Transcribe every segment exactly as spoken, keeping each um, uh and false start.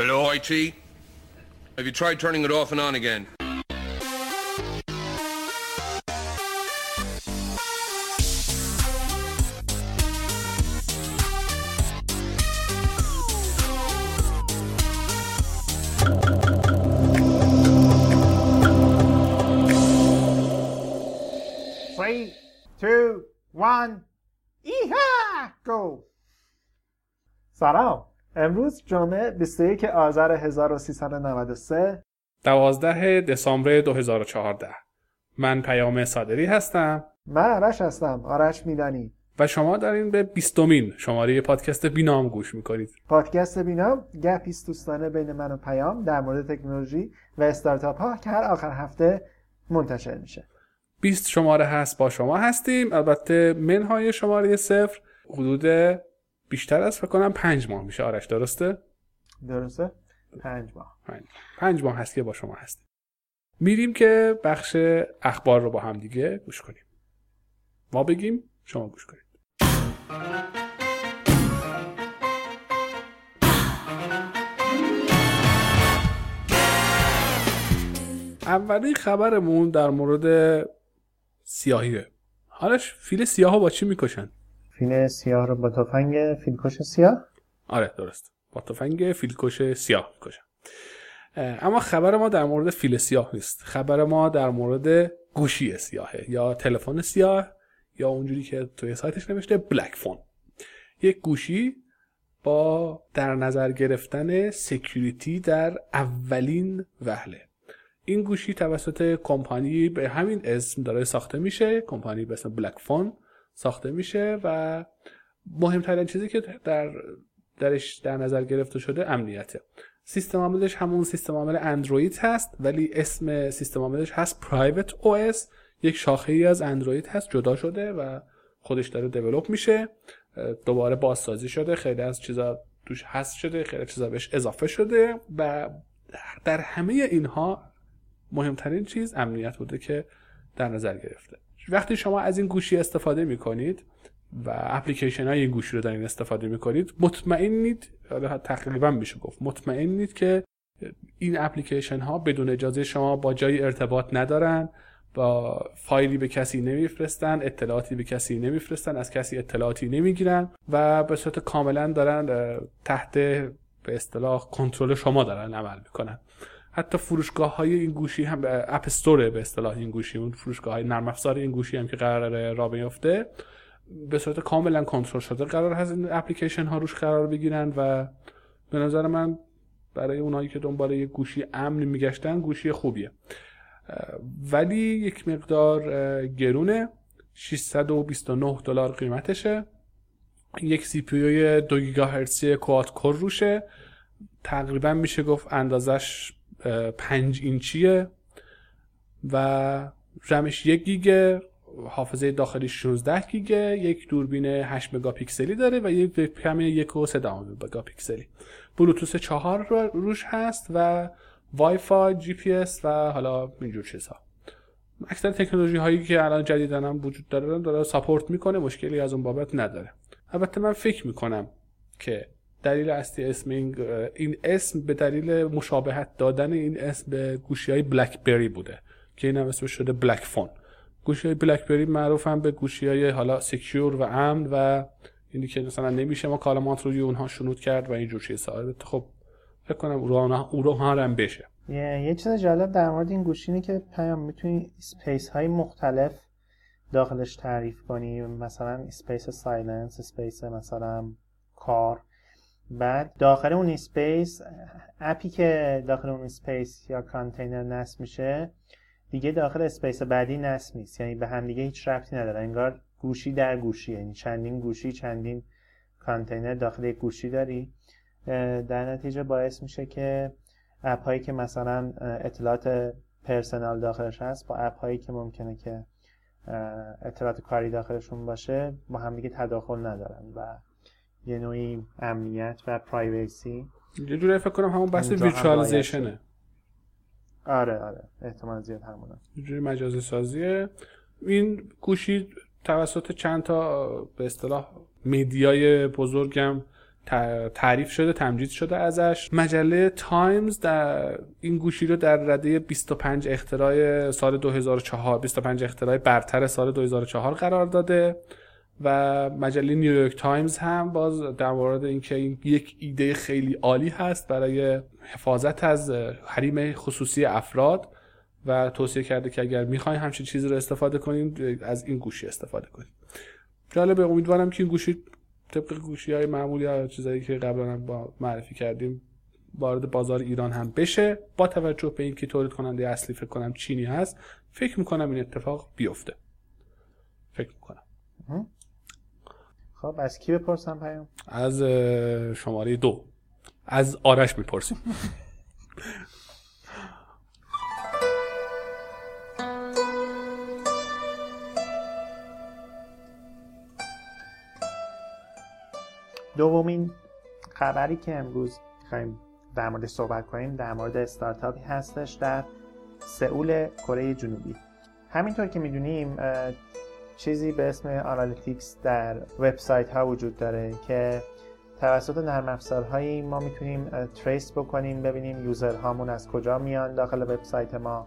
Hello, I T? Have you tried turning it off and on again? three, two, one, ایها گو. سلام. امروز جمعه بیست و یک آذر هزار و سیصد و نود و سه دوازده دسامبر دو هزار و چهارده. من پیام صادری هستم. من آرش هستم، آرش میدانی. و شما دارین به بیستمین شماره پادکست بینام گوش میکنید. پادکست بینام گپی است دوستانه بین من و پیام در مورد تکنولوژی و استارتاپ ها که هر آخر هفته منتشر میشه. بیست شماره هست با شما هستیم. البته منهای شماره صفر حدود بیشتر از فکر کنم پنج ماه میشه. آرش درسته؟ درسته؟ پنج ماه. پنج. پنج ماه هست که با شما هستیم. میریم که بخش اخبار رو با هم دیگه گوش کنیم. ما بگیم شما گوش کنید. اولین خبرمون در مورد سیاهیه. حالش فیل سیاه ها با چی میکشن؟ فیل سیاه رو با تفنگ فیلکش سیاه؟ آره درست، با تفنگ فیلکش سیاه میکشن. اما خبر ما در مورد فیل سیاه نیست. خبر ما در مورد گوشی سیاهه یا تلفن سیاه یا اونجوری که توی سایتش نوشته بلک فون. یک گوشی با در نظر گرفتن سکیوریتی در اولین وهله. این گوشی توسط کمپانی به همین اسم داره ساخته میشه، کمپانی به اسم بلک فون ساخته میشه و مهمترین چیزی که در درش در نظر گرفته شده امنیته. سیستم عاملش همون سیستم عامل اندروید هست، ولی اسم سیستم عاملش هست پرایوت او اس. یک شاخه‌ای از اندروید هست، جدا شده و خودش داره دیولپ میشه. دوباره بازسازی شده، خیلی از چیزا توش هست شده، خیلی چیزا بهش اضافه شده و در همه اینها مهمترین چیز امنیت بوده که در نظر گرفته. وقتی شما از این گوشی استفاده میکنید و اپلیکیشن های این گوشی رو دارین استفاده میکنید، مطمئنید، تقریبا میشه گفت مطمئنید که این اپلیکیشن ها بدون اجازه شما با جای ارتباط ندارن، با فایلی به کسی نمیفرستن، اطلاعاتی به کسی نمیفرستن، از کسی اطلاعاتی نمیگیرن و به صورت کاملا دارن تحت به اصطلاح کنترل شما دارن عمل میکنن. حتی فروشگاه های این گوشی هم اپ استور به اصطلاح این گوشی، اون فروشگاه های نرم افزار این گوشی هم که قراره راه بیفته، به صورت کاملا کنترل شده قرار هست این اپلیکیشن ها روش قرار بگیرن و به نظر من برای اونایی که دنبال یک گوشی امن میگشتن گوشی خوبیه. ولی یک مقدار گرونه، ششصد و بیست و نه دلار قیمتشه. یک سی پی یو دو گیگاهرتزی کواد کور روشه، تقریبا میشه گفت اندازش پنج اینچیه و رمش یک گیگه، حافظه داخلی شانزده گیگه، یک دوربین هشت مگاپیکسلی داره و یک وبکم یک و سه دهم مگاپیکسلی. بلوتوث چهار روش هست و وای فای، جی پی اس و حالا اینجور چیزها. اکثر تکنولوژی هایی که الان جدیدن هم وجود داره داره ساپورت میکنه، مشکلی از اون بابت نداره. البته من فکر میکنم که دلیل اصلی اسم این, این اسم به دلیل مشابهت دادن این اسم به گوشی‌های بلکبری بوده که این هم اسمش شده بلک فون. گوشی‌های بلکبری معروفن به گوشی‌های حالا سکیور و امن و اینی که مثلا نمیشه مکالمات روی اونها شنود کرد و اینجور چیزا. البته خب فکر کنم اون رو هم بشه. یه یه چیز جالب در مورد این گوشی اینه که پیام میتونی اسپیس های مختلف داخلش تعریف کنی، مثلا اسپیس سایلنس، اسپیس مثلا کار. بعد داخل اون اسپیس اپی که داخل اون اسپیس یا کانتینر نصب میشه دیگه داخل اسپیس بعدی نصب نیست، یعنی به هم دیگه هیچ ربطی نداره، انگار گوشی در گوشی، یعنی چندین گوشی چندین کانتینر داخل یک گوشی داری. در نتیجه باعث میشه که اپ هایی که مثلا اطلاعات پرسونال داخلش هست با اپ هایی که ممکنه که اطلاعات کاری داخلشون باشه با هم دیگه تداخل ندارن و یه نوعی امنیت و پرایوسی. یه جوری فکر کنم همون بحث ویرچوالایزیشنه. آره آره احتمال زیاد همونه. یه جوری مجازی سازیه. این گوشی توسط چند تا به اصطلاح میدیای بزرگم تعریف شده، تمجید شده ازش. مجله تایمز در این گوشی رو در رده بیست و پنج اختراع سال دو هزار و چهار، بیست و پنج اختراع برتر سال دو هزار و چهار قرار داده و مجله نیویورک تایمز هم باز در مورد اینکه این یک ایده خیلی عالی هست برای حفاظت از حریم خصوصی افراد و توصیه کرده که اگر میخواین همچین چیزی رو استفاده کنین از این گوشی استفاده کنین. جالبه، امیدوارم که این گوشی طبق گوشی‌های معمولی یا چیزایی که قبلا هم با معرفی کردیم وارد بازار ایران هم بشه. با توجه به اینکه تولید کننده اصلی فکر کنم چینی هست، فکر میکنم این اتفاق بیفته. فکر میکنم. خب از کی بپرسم پیام؟ از شماره دو، از آرش میپرسیم. دومین خبری که امروز می‌خوایم در مورد صحبت کنیم در مورد استارتاپی هستش در سئول کره جنوبی. همینطور که میدونیم چیزی به اسم آنالیتیکس در وبسایت ها وجود داره که توسط نرم افزارهایی ما میتونیم تریس بکنیم، ببینیم یوزرهامون از کجا میان داخل وبسایت ما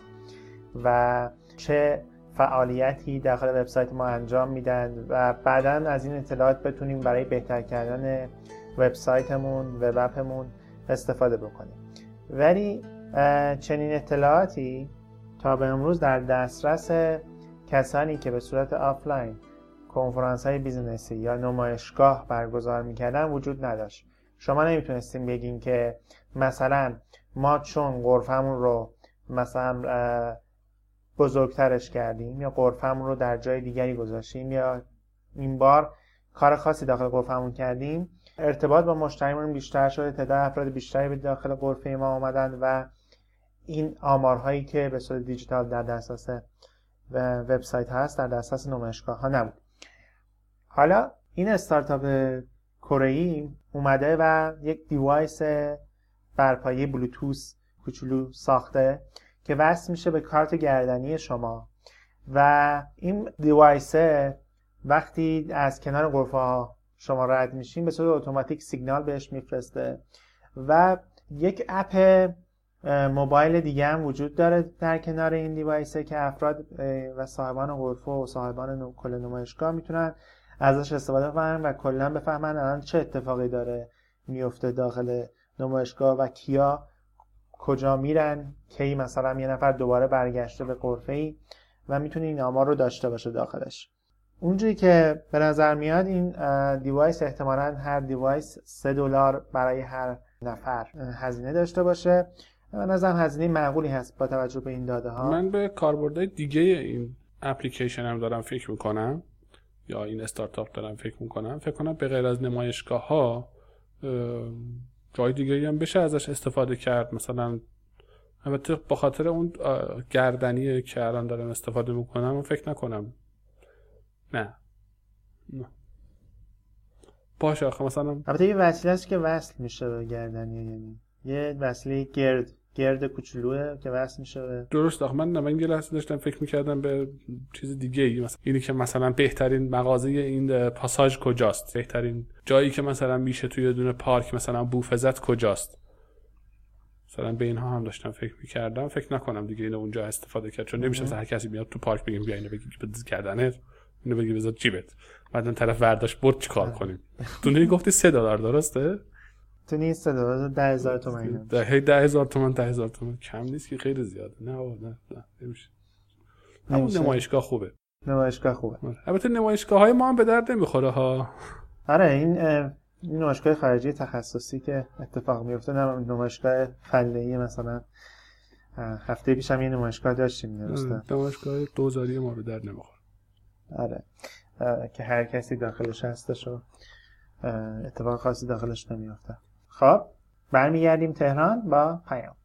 و چه فعالیتی داخل وبسایت ما انجام میدن و بعداً از این اطلاعات بتونیم برای بهتر کردن وبسایتمون، وب اپمون استفاده بکنیم. ولی چنین اطلاعاتی تا به امروز در دسترس کسانی که به صورت آفلاین کنفرانس‌های بیزینسی یا نمایشگاه برگزار می‌کردن وجود نداشت. شما نمیتونستیم بگین که مثلا ما چون غرفمون رو مثلا بزرگترش کردیم یا غرفمون رو در جای دیگری گذاشتیم یا این بار کار خاصی داخل غرفمون کردیم، ارتباط با مشتریمون بیشتر شده، تعداد افراد بیشتری به داخل غرفه ما آمدن و این آمارهایی که به صورت دیجیتال در دسترس وبسایت هست در دسترس نمایشگاه ها نبود. حالا این استارتاپ کره‌ای اومده و یک دیوایس برپایه بلوتوث کوچولو ساخته که وصل میشه به کارت گردنی شما و این دیوایس وقتی از کنار غرفه ها شما رد میشین به صورت اتوماتیک سیگنال بهش میفرسته و یک اپ موبایل دیگه هم وجود داره در کنار این دیوایسه که افراد و صاحبان غرفه و صاحبان کل نمایشگاه میتونن ازش استفاده کنن و کلا بفهمن الان چه اتفاقی داره میفته داخل نمایشگاه و کیا کجا میرن، کی مثلا یه نفر دوباره برگشته به غرفه‌ای و میتونه این آمار رو داشته باشه داخلش. اونجوری که به نظر میاد این دیوایس احتمالاً هر دیوایس سه دلار برای هر نفر هزینه داشته باشه. به نظرم هزینه معقولی هست با توجه به این داده ها. من به کاربردهای دیگه این اپلیکیشن هم دارم فکر میکنم یا این استارتاپ دارم فکر میکنم. فکر کنم به غیر از نمایشگاه ها جای دیگه هم بشه ازش استفاده کرد. مثلا البته با خاطر اون گردنی که الان دارم استفاده میکنم فکر نکنم. نه نه باشه آخه مثلا البته یه وسیله است که وصل میشه به گردنی، یعنی یه وسیله گرد گرد کوچولوئه که وصل میشه به درست. آخه من من یه لحظه داشتم فکر میکردم به چیز دیگه ای، مثلا اینی که مثلا بهترین مغازه این پاساژ کجاست، بهترین جایی که مثلا میشه توی دونه پارک مثلا بوفزت کجاست، مثلا به اینها هم داشتم فکر میکردم. فکر نکنم دیگه اینو اونجا استفاده کرد چون نمیشه مثلا هر کسی بیاد تو پارک بگیم بیا اینو بگی بذار گردنت، اینو بگی بذار جیبت، بعد اون طرف برداشت برد چیکار کنیم. تو نمیگفتی سه دلار درسته؟ تو نیست سه دلار ده هزار تومان. ده ده هزار تومان ده هزار تومان کم نیست که خیلی زیاده. نه نه نه نمیشه. همون نمایشگاه خوبه. نمایشگاه خوبه. البته نمایشگاه های ما هم به درد نمیخوره ها. آره این این نمایشگاه خارجی تخصصی که اتفاق میفته، نه نمایشگاه فنی مثلا هفته پیش هم یه نمایشگاه داشتیم درسته. نمایشگاه دوزاری ما به درد نمیخوره. آره که هر کسی داخلش هستش و اتفاق خاصی داخلش نمیافته. خب برمیگردیم تهران با پیام.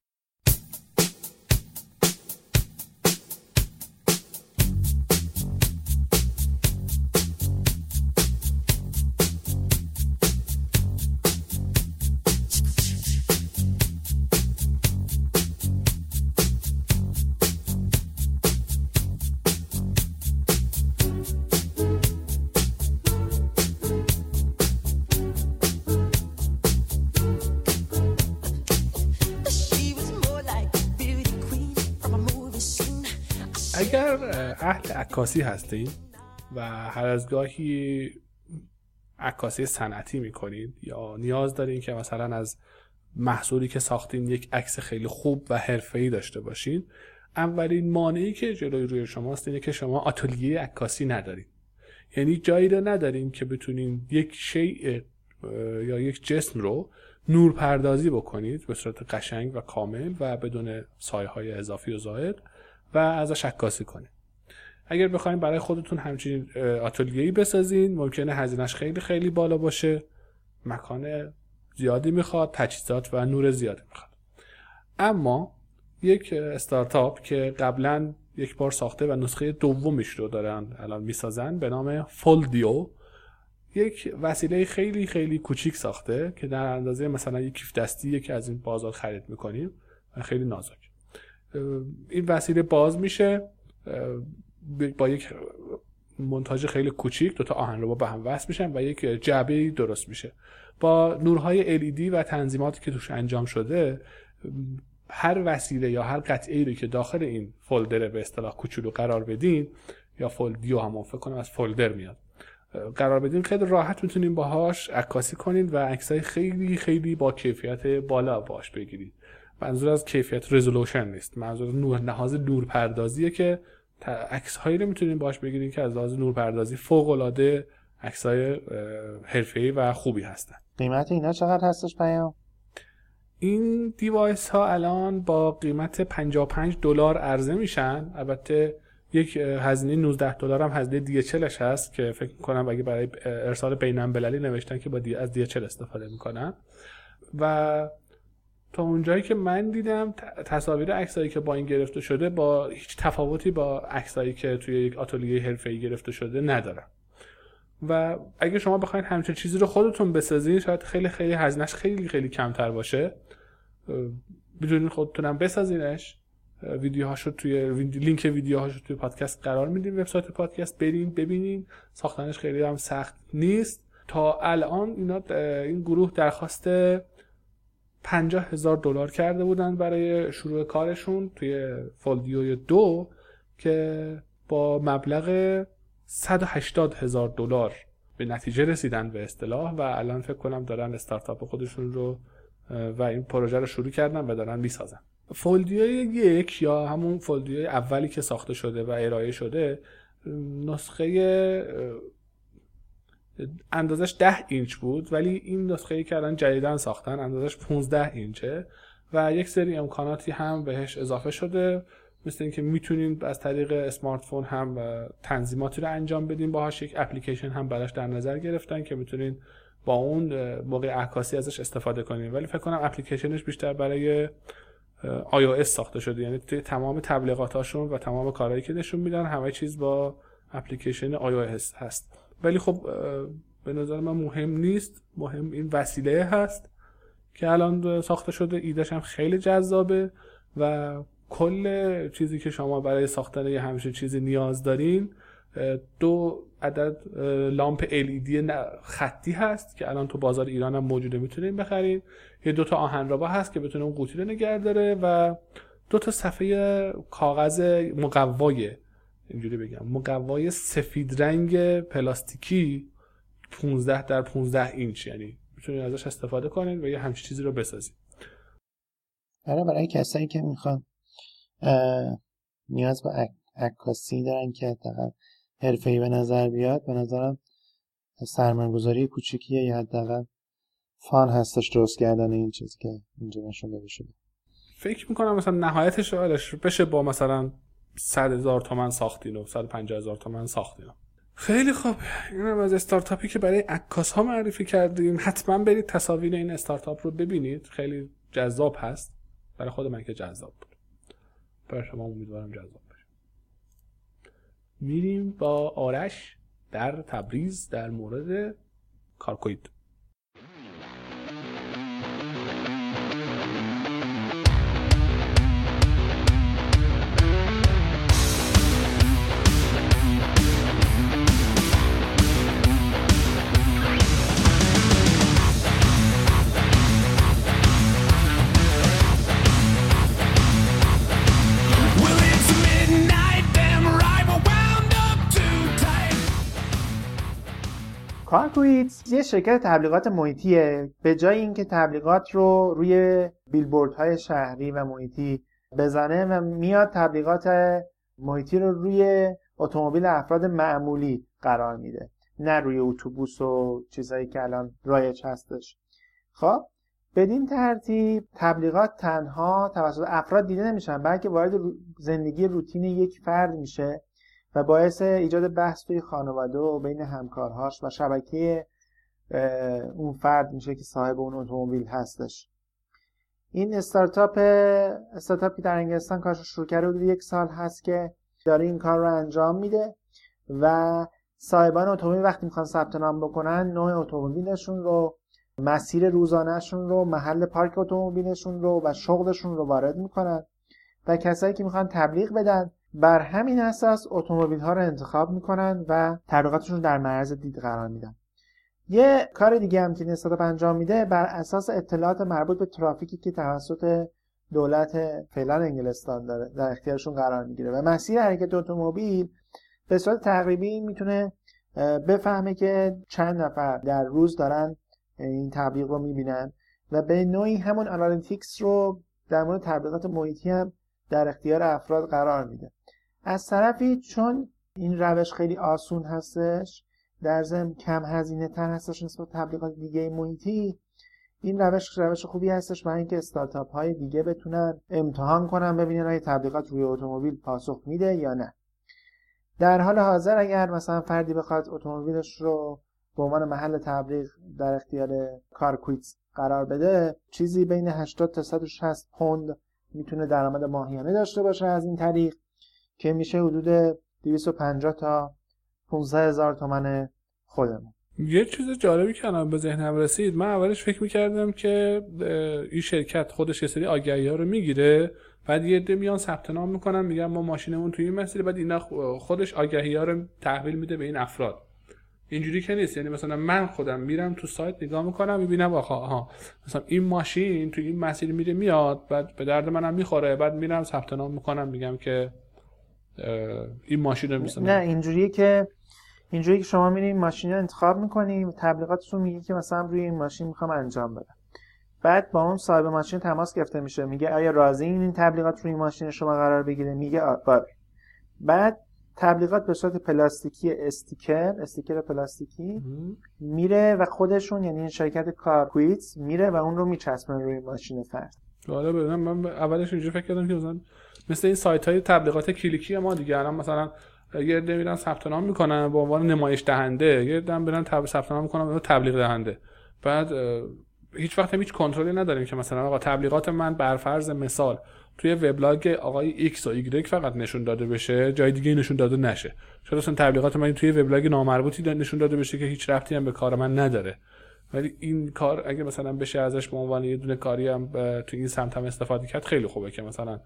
اگر اهل عکاسی هستین و هر از گاهی عکاسی صنعتی میکنید یا نیاز دارین که مثلا از محصولی که ساختین یک عکس خیلی خوب و حرفه‌ای داشته باشین، اولین مانعی که جلوی روی شماست اینه که شما آتلیه عکاسی ندارین. یعنی جایی رو ندارین که بتونین یک شیء یا یک جسم رو نور پردازی بکنید به صورت قشنگ و کامل و بدون سایه‌های اضافی و زائد و ازش عکاسی کنید. اگر بخواید برای خودتون همچین آتلیه‌ای بسازین، ممکنه هزینه‌اش خیلی خیلی بالا باشه، مکان زیادی میخواد، تجهیزات و نور زیادی میخواد. اما یک استارتاپ که قبلا یک بار ساخته و نسخه دومش رو دارن الان میسازن به نام فولدیو، یک وسیله خیلی خیلی کوچیک ساخته که در اندازه مثلا یک کیف دستی که از این بازار خرید میکنیم و خیلی نازک. این وسیله باز میشه با یک مونتاژ خیلی کوچیک، دو تا آهنربا به هم وصل میشن و یک جعبه درست میشه. با نورهای ال ای دی و تنظیماتی که توش انجام شده، هر وسیله یا هر قطعه‌ای رو که داخل این فولدر به اصطلاح کوچولو قرار بدین، یا فولدیو هم فکر کنم از فولدر میاد، قرار بدین، خیلی راحت میتونین باهاش عکاسی کنین و عکسای خیلی خیلی با کیفیت بالا باهاش بگیرید. منظور از کیفیت رزولوشن نیست، منظور نور نهاز نور پردازیه که عکس‌هایی رو میتونین باهاش بگیرین که از لحاظ نور پردازی فوق‌العاده عکسای حرفه‌ای و خوبی هستن. قیمت اینا چقدر هستش پیام؟ این دیوایس ها الان با قیمت پنجاه و پنج دلار عرضه میشن. البته یک هزینه نوزده دلار هم هزینه دی اچ الش هست که فکر می‌کنم اگه برای ارسال بین‌المللی نوشتن که با دی از دی اچ ال استفاده میکنن. و تا اونجایی که من دیدم تصاویر عکسایی که با این گرفته شده با هیچ تفاوتی با عکسایی که توی یک آتلیه حرفه‌ای گرفته شده نداره. و اگه شما بخواید همچین چیزی رو خودتون بسازین، شاید خیلی خیلی هزینه‌اش خیلی خیلی کمتر باشه. بدونین خودتونم بسازینش. ویدیوهاشو توی لینک ویدیوهاشو توی پادکست قرار میدیم، وبسایت پادکست برین ببینین. ساختنش خیلی هم سخت نیست. تا الان اینا این گروه درخواست پنجاه هزار دلار کرده بودن برای شروع کارشون توی فولدیو دو که با مبلغ صد و هشتاد هزار دلار به نتیجه رسیدن به اصطلاح و الان فکر کنم دارن استارتاپ خودشون رو و این پروژه رو شروع کردن و دارن میسازن. فولدیو یک یا همون فولدیو اولی که ساخته شده و ارائه شده، نسخه اندازش ده اینچ بود، ولی این نسخه‌ای که الان جدیداً ساختن اندازش پانزده اینچه و یک سری امکاناتی هم بهش اضافه شده، مثل اینکه میتونین از طریق اسمارت فون هم تنظیماتی رو انجام بدین باهاش. یک اپلیکیشن هم براش در نظر گرفتن که میتونین با اون موقع عکاسی ازش استفاده کنین، ولی فکر کنم اپلیکیشنش بیشتر برای آی او اس ساخته شده. یعنی توی تمام تبلیغاتاشون و تمام کارهایی که نشون میدن همه چیز با اپلیکیشن آی او اس هست. ولی خب به نظر من مهم نیست، مهم این وسیله هست که الان ساخته شده. ایدهش هم خیلی جذابه و کل چیزی که شما برای ساختن یه همچین چیزی نیاز دارین دو عدد لامپ ال ای دی خطی هست که الان تو بازار ایران هم موجوده، میتونین بخرین. یه دو تا آهنربا هست که بتونه اون قوطی رو نگه داره و دو تا صفحه کاغذ مقوای، اینجوری بگم مقوای سفید رنگ پلاستیکی پانزده در پانزده اینچ، یعنی میتونین ازش استفاده کنین و یه همچین چیزی رو بسازین. برای برای کسایی که میخوان نیاز به عکاسی دارن که حداقل حرفه‌ای به نظر بیاد، به نظرم سرمایه‌گذاری کوچیکیه یا حداقل فان هستش درست کردن این چیزی که اینجا نشون داده شده. فکر میکنم مثلا نهایتش آرش بشه با مثلا صد هزار تومان ساختین و صد و پنجاه هزار تومان ساختین. خیلی خوب، اینم از استارتاپی که برای عکاس ها معرفی کردیم. حتما برید تصاویر این استارتاپ رو ببینید، خیلی جذاب هست. برای خود من که جذاب بود، برای شما امیدوارم جذاب باشه. میریم با آرش در تبریز در مورد کارکوید. کارکویت یه شرکت تبلیغات محیطیه. به جای اینکه تبلیغات رو روی بیلبوردهای شهری و محیطی بزنه و میاد تبلیغات محیطی رو روی اتومبیل افراد معمولی قرار میده، نه روی اتوبوس و چیزایی که الان رایج هستش. خب بدین ترتیب تبلیغات تنها توسط افراد دیده نمیشن، بلکه وارد زندگی روتین یک فرد میشه و باعث ایجاد بحث توی خانواده و بین همکارهاش و شبکه اون فرد میشه که صاحب اون اتومبیل هستش. این استارتاپ استارتاپی در انگلستان کارش شروع کرده حدود یک سال هست که داره این کار رو انجام میده و صاحبان اتومبیل وقتی میخوان ثبت نام بکنن نوع اتومبیلشون رو، مسیر روزانه‌شون رو، محل پارک اتومبیلشون رو و شغلشون رو وارد میکنن و کسایی که میخوان تبلیغ بدن بر همین اساس اتومبیل ها رو انتخاب میکنن و تبلیغاتشون در معرض دید قرار میدن. یه کار دیگه هم که این استارتاپ انجام میده بر اساس اطلاعات مربوط به ترافیکی که توسط دولت فعلا انگلستان داره در اختیارشون قرار میگیره و مسیر حرکت اتومبیل به صورت تقریبی میتونه بفهمه که چند نفر در روز دارن این تبلیغ رو میبینن و به نوعی همون آنالیتیکس رو در مورد تبلیغات محیطی هم در اختیار افراد قرار میده. از طرفی چون این روش خیلی آسون هستش، در ضمن کم هزینه تر هستش نسبت به تبلیغات دیگه محیطی، این روش روش خوبی هستش برای اینکه استارتاپ های دیگه بتونن امتحان کنن ببینن آیا تبلیغات روی اتومبیل پاسخ میده یا نه. در حال حاضر اگر مثلا فردی بخواد اتومبیلش رو به عنوان محل تبلیغ در اختیار کارکویت قرار بده، چیزی بین هشتاد تا صد و شصت پوند میتونه درآمد ماهیانه داشته باشه از این طریق که میشه حدود دویست و پنجاه تا پانزده هزار تومان خودمون. یه چیز جالبی که الان به ذهنم رسید، من اولش فکر میکردم که این شرکت خودش یه سری آگهی‌ها رو میگیره، بعد یه عده میان ثبت نام میکنن میگن ما ماشینمون توی این مسیر، بعد اینا خودش آگهی‌ها رو تحویل میده به این افراد. اینجوری که نیست. یعنی مثلا من خودم میرم تو سایت نگاه میکنم میبینم آخه آها مثلا این ماشین تو این مسیر میره میاد، بعد به درد منم میخوره، بعد میرم ثبت نام میکنم میگم که این ماشین رو مثلا نه اینجوریه که اینجوری که شما میرین ماشین رو انتخاب میکنیم، تبلیغاتتون میگه که مثلا روی این ماشین میخوام انجام بدم، بعد با اون صاحب ماشین تماس گرفته میشه، میگه آیا راضی این, این تبلیغات روی ماشین شما قرار بگیره؟ میگه آره. بعد تبلیغات به صورت پلاستیکی استیکر استیکر پلاستیکی میره و خودشون یعنی این شرکت کارکویت میره و اون رو میچسبونه روی ماشین فرد. حالا ببینم من اولش اینجوری فکر کردم که مثلا مثل این سایت‌های تبلیغات کلیکی ما دیگه، الان مثلا یه عده میرن ثبت نام میکنن به عنوان نمایش دهنده، یه عده میرن تب... ثبت نام میکنن به عنوان تبلیغ دهنده، بعد هیچ وقت هم هیچ کنترلی نداریم که مثلا آقا تبلیغات من بر فرض مثال توی وبلاگ آقای ایکس و ایگرگ فقط نشون داده بشه، جای دیگه نشون داده نشه. شاید اصلا تبلیغات من توی وبلاگ نامربوطی نشون داده بشه که هیچ ربطی هم به کار من نداره. ولی این کار اگه مثلا بشه ازش به عنوان یه دونه کاری هم توی این سمت هم استفاده کرد خیلی خوبه، که مثلا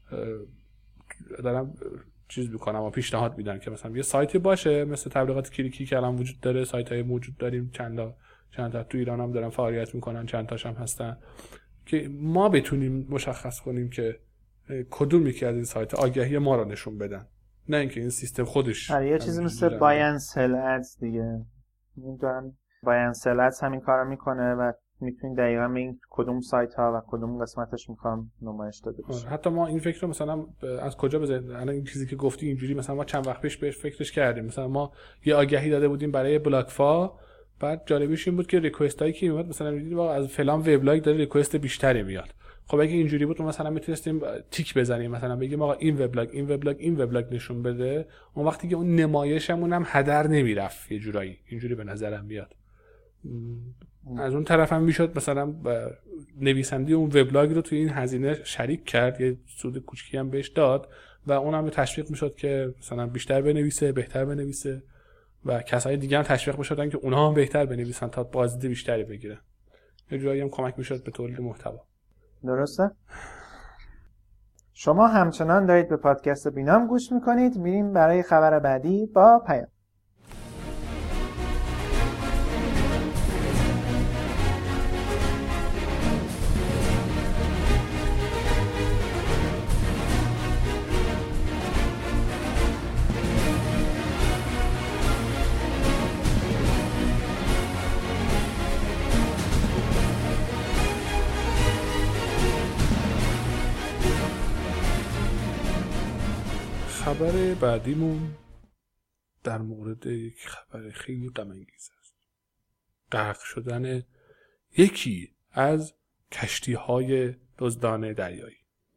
دارم چیز میکنم و پیشنهاد میدن که مثلا یه سایتی باشه مثل تبلیغات کلیکی که الان وجود داره، سایت‌های موجود داریم چند تا چند تا تو ایران هم دارن فعالیت میکنن، چند تاش هم هستن که ما بتونیم مشخص کنیم که کدوم یکی از این سایت آگهی ما رو نشون بدن، نه اینکه این سیستم خودش. آره یه چیزی مثل بای اند سل ادز دیگه، میدونن بای اند سل ادز همین کارو میکنه و میتونید دقیقاً ببینید کدوم سایت ها و کدوم قسمتش میخوام نمایش داده بشه. حتی ما این فکر رو مثلا از کجا بزنیم؟ الان این چیزی که گفتی اینجوری مثلا ما چند وقت پیش بهش فکرش کردیم، مثلا ما یه آگهی داده بودیم برای بلاکفا، بعد جالبیش این بود که ریکوست هایی که میاد مثلا میدید واقعا از فلان وبلاگ داره ریکوست بیشتری میاد. خب اگه اینجوری بود مثلا میتونستیم تیک بزنیم، مثلا بگیم آقا این وبلاگ این وبلاگ این وبلاگ نشون بده، اون وقتی که اون نمایشمون هم هدر نمیرفت یه جورایی، اینجوری به نظرم میاد. از اون طرف هم میشد مثلا نویسنده اون وبلاگ رو توی این هزینه شریک کرد، یه سود کوچیکی هم بهش داد و اونم تشویق میشد که مثلا بیشتر بنویسه، بهتر بنویسه و کسای دیگه هم تشویق میشدن که اونها هم بهتر بنویسن تا بازدید بیشتری بگیرن. یه جایی هم کمک میشد به تولید محتوا. درسته؟ شما همچنان دارید به پادکست بینام گوش میکنید. میریم برای خبر بعدی با پیام. خبر بعدیمون در مورد یک خبر خیلی غم انگیز است. غرق شدن یکی از کشتی‌های دزدان دریایی.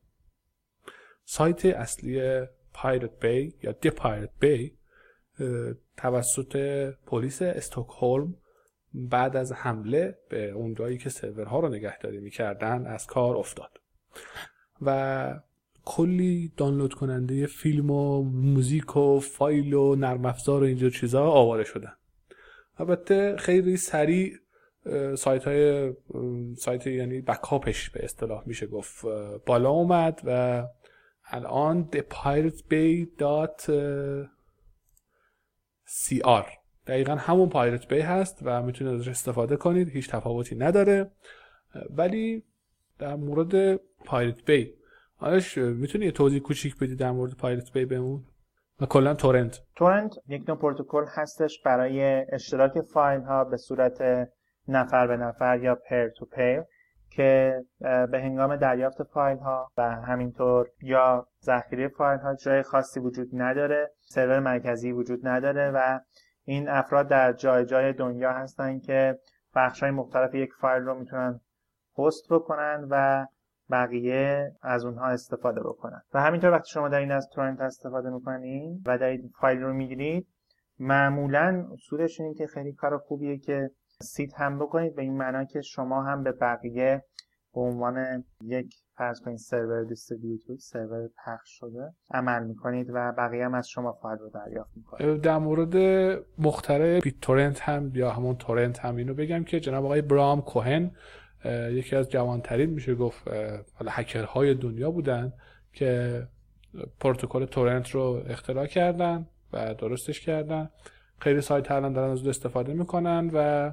سایت اصلی پایرت بی یا دی پایرت بی توسط پلیس استکهلم بعد از حمله به اون جایی که سرورها رو نگهداری می‌کردن از کار افتاد و کلی دانلود کننده فیلم و موزیک و فایل و نرم افزار و اینجور چیزا آواره شدن. البته خیلی سریع سایت های سایت یعنی بکاپش به اصطلاح میشه گفت بالا اومد و الان دی پایرت بی دات سی آر دقیقا همون پایرت بی هست و میتونید ازش استفاده کنید، هیچ تفاوتی نداره. ولی در مورد پایرت بی آرش میتونی یه توضیح کوچیک بدی در مورد پایرت بی بهمون و کلا تورنت؟ تورنت یک نوع پروتکل هستش برای اشتراک فایل ها به صورت نفر به نفر یا پیر تو پیر که به هنگام دریافت فایل ها و همینطور یا ذخیره فایل ها جای خاصی وجود نداره، سرور مرکزی وجود نداره و این افراد در جای جای دنیا هستن که بخش‌های مختلف یک فایل رو میتونن هست بکنن و بقیه از اونها استفاده بکنن. و همینطور وقتی شما دارین از تورنت استفاده میکنین و دارید فایل رو میگیرید، معمولاً اصولش اینه که خیلی کار خوبیه که سید هم بکنید، به این معنا که شما هم به بقیه به عنوان یک فرض کنید سرور دیستریبیوتور، سرور پخش شده عمل میکنید و بقیه هم از شما فایل رو دریافت میکنید. در مورد مخترع بیت تورنت هم یا همون تورنت هم اینو بگم که جناب آقای برام کوهن یکی از جوانترین میشه گفت حالا هکرهای دنیا بودن که پروتکل تورنت رو اختراع کردن و درستش کردن. خیلی سایت الان دارن از اون استفاده میکنن و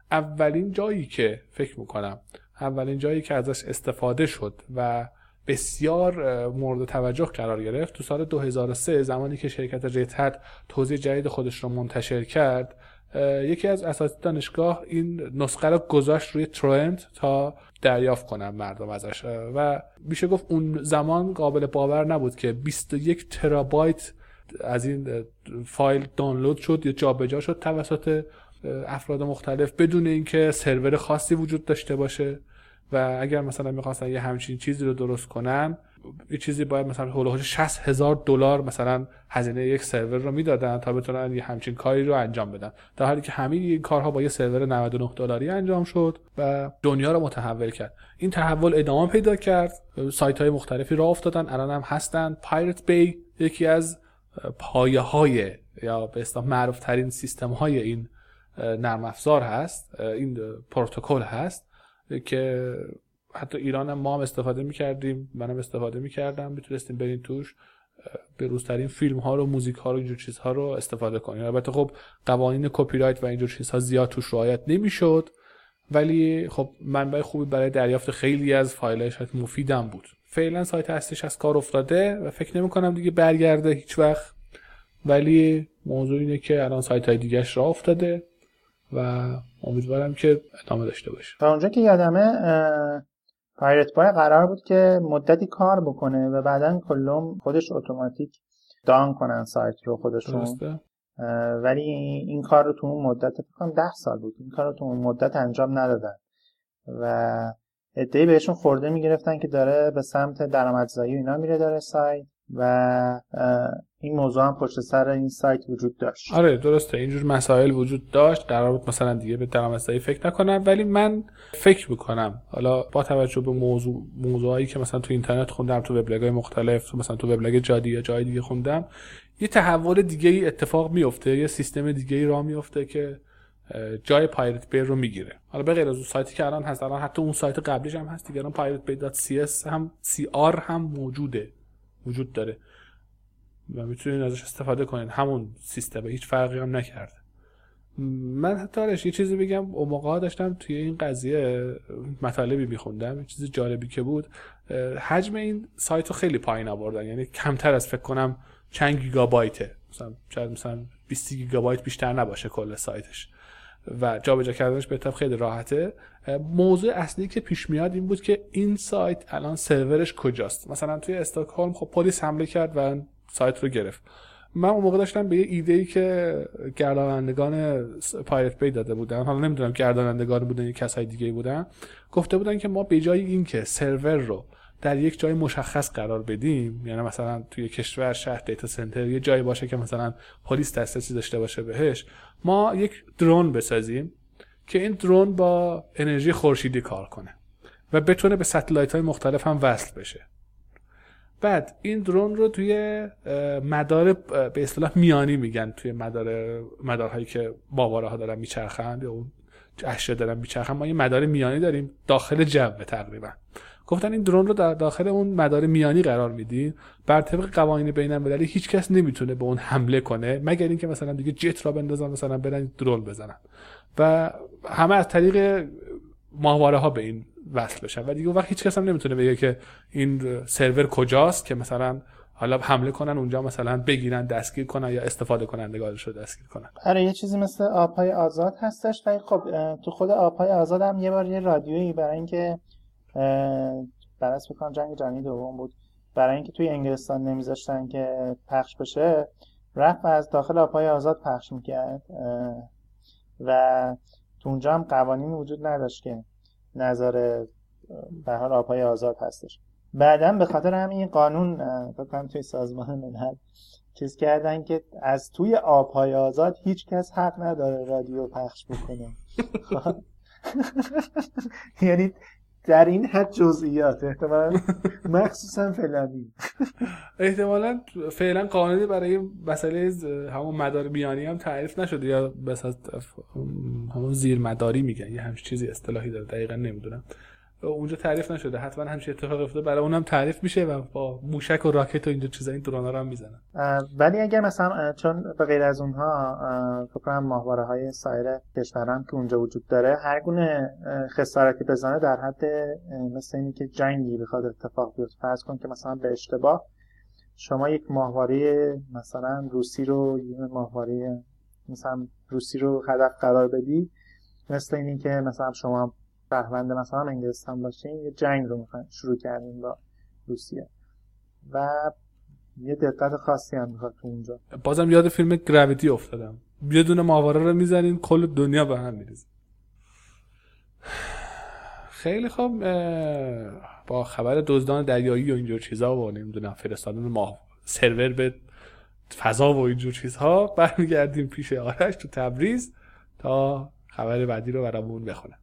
اولین جایی که فکر میکنم اولین جایی که ازش استفاده شد و بسیار مورد توجه قرار گرفت تو سال دو هزار و سه زمانی که شرکت رد هت توزیع جدید خودش رو منتشر کرد. یکی از اساتید دانشگاه این نسخه رو گذاشت روی تورنت تا دریافت کنن مردم ازش و میشه گفت اون زمان قابل باور نبود که بیست و یک ترابایت از این فایل دانلود شد یا جابجا شد توسط افراد مختلف بدون اینکه سرور خاصی وجود داشته باشه. و اگر مثلا می‌خواستن یه همچین چیزی رو درست کنن یه چیزی باید مثلا هولوش شصت هزار دلار مثلا هزینه یک سرور رو میدادن تا بتونن یه همچین کاری رو انجام بدن، در حالی که همین این کارها با یه سرور نود و نه دلاری انجام شد و دنیا رو متحول کرد. این تحول ادامه پیدا کرد، سایت‌های مختلفی راه افتادن، الان هم هستن. پایرت بی یکی از پایه‌های یا به اصطلاح معروف ترین سیستم‌های این نرم افزار هست، این پروتکل هست که حتی ایران هم ما هم استفاده می‌کردیم، منم استفاده می‌کردم، میتونستیم بریم توش به روزترین فیلم ها رو، موزیک ها رو، اینجور چیزها رو استفاده کنیم. البته خب قوانین کپی رایت و اینجور چیزها زیاد توش رعایت نمی‌شد، ولی خب منبع خوبی برای دریافت خیلی از فایل‌های شاید مفیدم بود. فعلا سایت اصلیش از کار افتاده و فکر نمی‌کنم دیگه برگرده هیچ وقت، ولی موضوع اینه که الان سایت‌های دیگه‌اش راه افتاده و امیدوارم که ادامه داشته باشه. تا اونجا که یادمه پایرت بای قرار بود که مدتی کار بکنه و بعدن کلهم خودش اتوماتیک دان کنن سایت رو خودشون، ولی این کار رو تو اون مدت فکر کنم ده سال بود این کار رو تو اون مدت انجام ندادن و عده‌ای بهشون خورده میگرفتن که داره به سمت درآمدزایی اینا میره داره سایت و این موضوع هم پشت سر این سایت وجود داشت. آره درسته، اینجور مسائل وجود داشت، قرار بود مثلا دیگه به درآمدزایی فکر نکنم، ولی من فکر میکنم حالا با توجه به موضوع موضوعایی که مثلا تو اینترنت خوندم، تو وبلاگ‌های مختلف، مثلا تو وبلاگ جادی یا جای دیگه خوندم، یه تحول دیگه‌ای اتفاق میفته، یه سیستم دیگه‌ای راه میفته که جای پایرت بی رو میگیره. حالا به غیر از اون سایتی که الان هست، الان حتی اون سایت قبلیش هم هست دیگه، الان پایرت بی دات سی اس هم سی آر هم موجوده وجود داره و میتونید ازش استفاده کنید. همون سیستم، هیچ فرقی هم نکرده. من حتی آرش یه چیزی بگم، اون موقع داشتم توی این قضیه مطالبی میخوندم، یه چیز جالبی که بود، حجم این سایت رو خیلی پایین آوردن، یعنی کمتر از فکر کنم چند گیگابایته، مثلا شاید مثلا بیست گیگابایت بیشتر نباشه کل سایتش و جابجا کردنش به طب خیلی راحته. موضوع اصلی که پیش میاد این بود که این سایت الان سرورش کجاست. مثلا توی استکهلم خب پلیس حمله کرد و سایت رو گرفت. من اون موقع داشتم به یه ایده‌ای که گردانندگان پایرت بی داده بودن، حالا نمیدونم گردانندگان بودن یا کسای دیگه بودن، گفته بودن که ما به جای این که سرور رو در یک جای مشخص قرار بدیم، یعنی مثلا توی کشور شهر دیتا سنتر یه جایی باشه که مثلا پلیس دسترسی داشته باشه بهش، ما یک درون بسازیم که این درون با انرژی خورشیدی کار کنه و بتونه به ساتلایت‌های مختلف هم وصل بشه. بعد این درون رو توی مدار به اصطلاح میانی میگن، توی مدار مدارهایی که ماهواره‌ها دارن میچرخن یا اون اشیا دارن میچرخن، ما یه مدار میانی داریم داخل جو تقریبا. گفتن این درون رو در داخل اون مدار میانی قرار میدین، بر طبق قوانین بین‌المللی هیچ کس نمیتونه به اون حمله کنه مگر اینکه مثلا دیگه جت را بندازن، مثلا برن درون بزنن و همه از طریق ماهواره‌ها به این وصل بشن و دیگه اون وقت هیچ کس هم نمیتونه بگه که این سرور کجاست که مثلا حالا حمله کنن اونجا، مثلا بگیرن دستگیر کنن یا استفاده کنندگانش رو دستگیر کنن. آره یه چیزی مثل آب‌های آزاد هستش. ولی خب تو خود آب‌های آزاد هم یه بار یه رادیویی برای اینکه برای اسم کنم جنگ جهانی دوم بود، برای اینکه توی انگلستان نمیذاشتن که پخش بشه، رفت از داخل آب‌های آزاد پخش میکرد و تو اونجا هم قوانین وجود نداشت که نظر به حال آب‌های آزاد هستش. بعداً به خاطر همین قانون فکر کنم توی سازمان ملل چیز کردن که از توی آب‌های آزاد هیچ کس حق نداره رادیو پخش بکنه. یعنی در این حد جزئیات احتمالاً مخصوصاً فلانی احتمالاً فعلا قانونی برای مسئله همون مدار میانی هم تعریف نشده یا بس از همون زیر مداری میگن یه همچین چیزی اصطلاحی داره، دقیقاً نمیدونم، اونجا تعریف نشده. حتما همچین اتفاق افتاده برای اونم تعریف میشه و با موشک و راکت و اینجا چیزا این درونا رو هم میزنن. ولی اگر مثلا چون به غیر از اونها فکر کنم ماهواره‌های سایر کشورام که اونجا وجود داره هر گونه خسارتی بزنه در حد مثل اینی که جنگی بخواد اتفاق بیفته، فرض کن که مثلا به اشتباه شما یک ماهواره مثلا روسی رو یه ماهواره مثلا روسی رو هدف قرار بدی، مثل اینی که مثلا شما شهروند مثلا انگلستان باشین، یه جنگ رو میخواین شروع کردین با روسیه و یه دقت خاصی هم میخواد تو اونجا. بازم یاد فیلم گراویتی افتادم، یه دونه ماهواره رو میزنین کل دنیا به هم میریزه. خیلی خوب، با خبر دزدان دریایی و اینجور چیزا و نمیدونم فرستادن ماه سرور به فضا و اینجور چیزها برمیگردیم پیش آرش تو تبریز تا خبر بعدی رو برامون بخونه.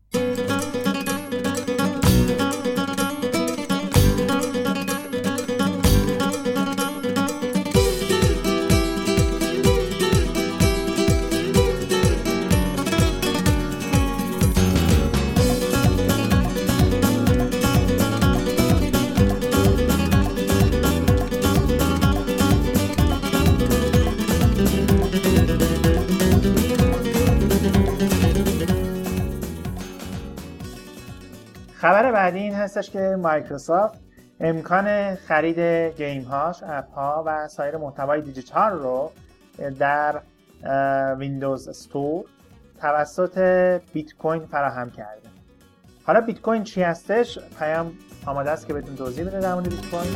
خبر بعدی این هستش که مایکروسافت امکان خرید گیم هاش، اپ ها و سایر محتوای دیجیتال رو در ویندوز استور توسط بیت کوین فراهم کرده. حالا بیت کوین چی هستش؟ پیام آماده است که بهتون توضیح بده در مورد بیت کوین.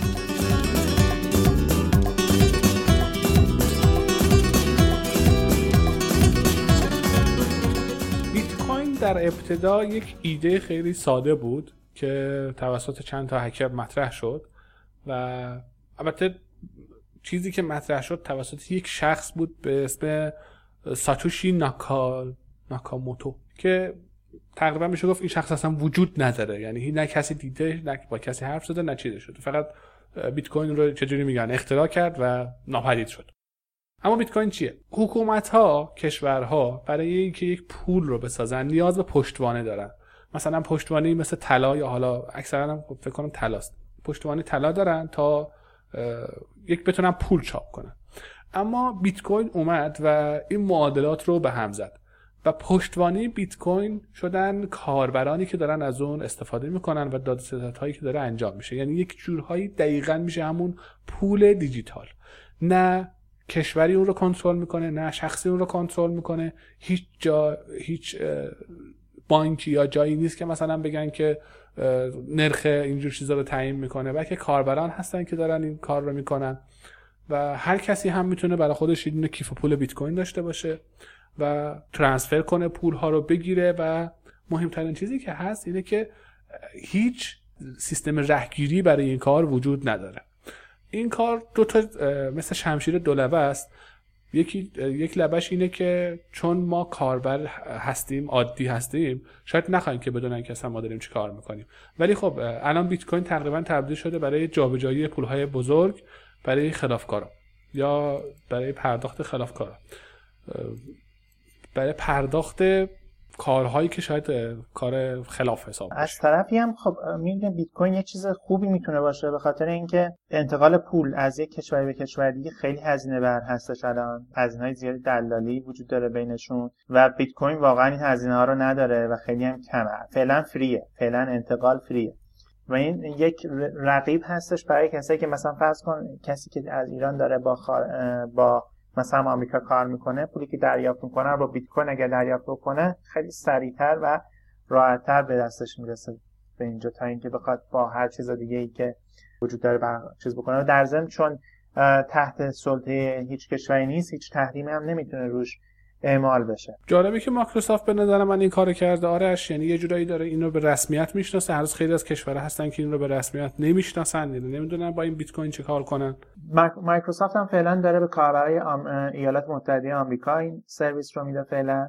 در ابتدا یک ایده خیلی ساده بود که توسط چند تا هکر مطرح شد و البته چیزی که مطرح شد توسط یک شخص بود به اسم ساتوشی ناکا ناکاموتو که تقریبا میشه گفت این شخص اصلا وجود نداره، یعنی نه کسی دیده، نه با کسی حرف زده، نه چیزی شده، فقط بیت کوین رو چجوری میگن اختراع کرد و ناپدید شد. اما بیت کوین چیه؟ حکومت‌ها، کشورها برای اینکه یک پول رو بسازن نیاز به پشتوانه دارن. مثلا پشتوانه‌ای مثل طلا یا حالا اکثرا هم فکر کنم طلاست. پشتوانه طلا دارن تا یک بتونن پول چاپ کنن. اما بیت کوین اومد و این معادلات رو به هم زد و پشتوانه بیت کوین شدن کاربرانی که دارن از اون استفاده میکنن و داده‌ستدهایی که داره انجام میشه. یعنی یک جورهایی دقیقاً میشه همون پول دیجیتال. نه کشوری اون رو کنترل میکنه، نه شخصی اون رو کنترل میکنه، هیچ جا هیچ بانکی یا جایی نیست که مثلا بگن که نرخ اینجور چیزا رو تعیین میکنه، بلکه کاربران هستن که دارن این کار رو میکنن و هر کسی هم میتونه برای خودش یه کیف پول بیت کوین داشته باشه و ترانسفر کنه، پول ها رو بگیره و مهمترین چیزی که هست اینه که هیچ سیستم رهگیری برای این کار وجود نداره. این کار دو تا مثل شمشیر دو لبه است. یکی یک لبش اینه که چون ما کاربر هستیم، عادی هستیم، شاید نخوایم که بدونن که اصلا ما داریم چی کار میکنیم، ولی خب الان بیت کوین تقریبا تبدیل شده برای جابجایی پولهای بزرگ برای خلافکارا یا برای پرداخت خلافکارا، برای پرداخت کارهایی که شاید کار خلاف حساب بشه. از طرفی هم خب میدونید بیت کوین یه چیز خوبی میتونه باشه، به خاطر اینکه انتقال پول از یک کشور به کشور دیگه خیلی هزینه بر هستش. الان هزینه‌های زیادی دلالی وجود داره بینشون و بیت کوین واقعا این هزینه ها رو نداره و خیلی هم کمه. فعلا فریه، فعلا انتقال فریه و این یک رقیب هستش برای کسایی که مثلا فرض کن کسی که از ایران داره با خار... با مثلا آمریکا کار میکنه، پولی که دریافت میکنه رو با بیت کوین اگر دریافت بکنه خیلی سریعتر و راحت‌تر به دستش میرسه به اینجا تا اینکه بخواد با هر چیز دیگه ای که وجود داره بر چیز بکنه. و در ضمن چون تحت سلطه هیچ کشوری نیست، هیچ تحریمی هم نمیتونه روش اعمال بشه. جالبه که مایکروسافت به نظر من این کارو کرده آرش، یعنی یه جورایی داره اینو به رسمیت میشناسه. هنوز خیلی از کشورها هستن که این رو به رسمیت نمیشناسن، یعنی نمیدونن با این بیت کوین چه کار کنن. مایکروسافت هم فعلا داره به کاربرای ایالات متحده آمریکا این سرویس رو میده. فعلا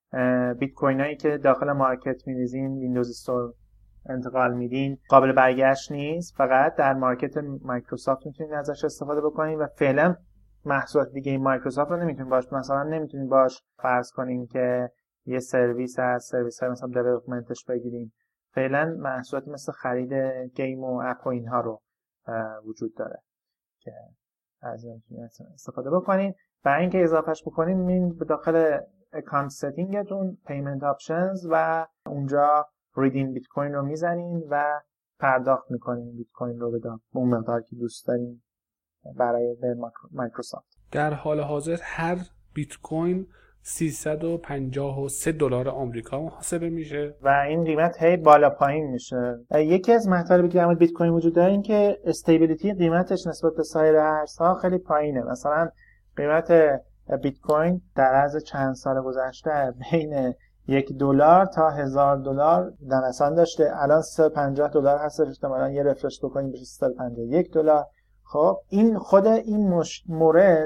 بیت کوینایی که داخل مارکت می‌ریزین، ویندوز استور انتقال میدین، قابل برگشت نیست، فقط در مارکت مایکروسافت میتونید ازش استفاده بکنید و فعلا محصولات دیگه این مایکروسافت رو نمیتونید باش، مثلا نمیتونید باش فرض کنیم که یه سرویس از سرویس های مثلا دیولپمنتش بگیریم. فعلا محصولاتی مثل خرید گیم و اپ و اینها رو وجود داره که از این میتونید استفاده بکنید. برای اینکه اضافهش بکنید میرین به داخل اکانت ستینگتون، پیمنت آپشنز و اونجا ریدیم بیت کوین رو میزنین و پرداخت میکنین بیت کوین رو به اون مقدار که دوست دارین برای مایکروسافت. در حال حاضر هر بیت کوین سیصد و پنجاه و سه دلار آمریکا محاسبه میشه و این قیمت هی بالا پایین میشه. یکی از مطالبی که در بیت کوین وجود داره این که استیبیلیتی قیمتش نسبت به سایر ارزها خیلی پایینه. مثلا قیمت بیت کوین در عرض چند سال گذشته بین یک دلار تا هزار دلار نوسان داشته، الان سیصد و پنجاه دلار هستش. احتمالاً یه رفرش بکنیم بشه سیصد و پنجاه و یک دلار. خب این خود این مش... مورد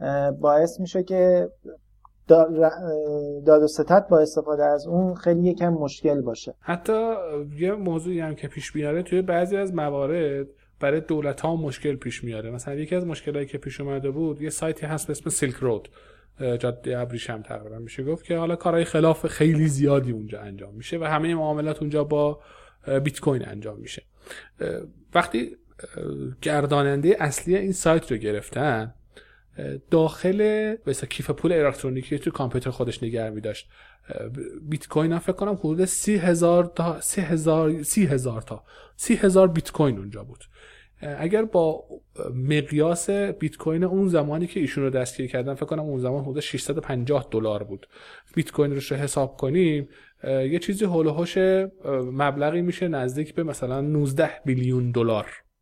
باعث میشه که داد و ستد با استفاده از اون خیلی یکم مشکل باشه. حتی یه موضوعی هم که پیش میاره توی بعضی از موارد برای دولت‌ها مشکل پیش میاره. مثلا یکی از مشکلایی که پیش اومده بود، یه سایتی هست به اسم سیلک رود، جاده ابریشم تقریبا میشه گفت، که حالا کارهای خلاف خیلی زیادی اونجا انجام میشه و همه معاملات اونجا با بیت کوین انجام میشه. وقتی گرداننده اصلی این سایت رو گرفتن، داخل مثلا کیف پول الکترونیکی تو کامپیوتر خودش نگه می‌داشت بیت کوین ها، فکر کنم حدود سی هزار تا سی هزار سی هزار تا سی هزار بیت کوین اونجا بود. اگر با مقیاس بیت کوین اون زمانی که ایشون رو دستگیر کردن، فکر کنم اون زمان حدود ششصد و پنجاه دلار بود، بیت کوین رو حساب کنیم یه چیزی هول و هوش مبلغی میشه نزدیک به مثلا نوزده بیلیون دلار.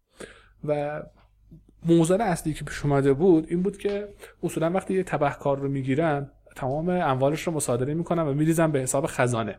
و موضوع اصلی که پیش اومده بود این بود که اصولا وقتی یه تبهکار رو میگیرن، تمام اموالش رو مصادره میکنن و میریزن به حساب خزانه.